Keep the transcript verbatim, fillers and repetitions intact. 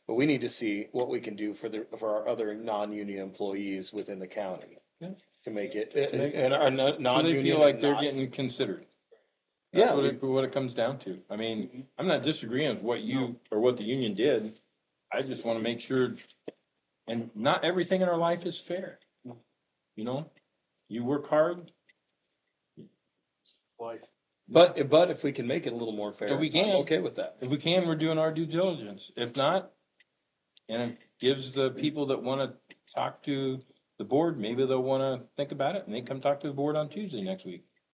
But we need to see what we can do for the, for our other non-union employees within the county. Yeah. To make it, and our non- So they non-union. feel like and they're not- getting considered. Yeah, That's what we- it, what it comes down to. I mean, I'm not disagreeing with what you, or what the union did. I just wanna make sure, and not everything in our life is fair. You know, you work hard, But, but if we can make it a little more fair, If we I'm can. okay with that. if we can, we're doing our due diligence. If not, and it gives the people that wanna talk to the board, maybe they'll wanna think about it and they come talk to the board on Tuesday next week.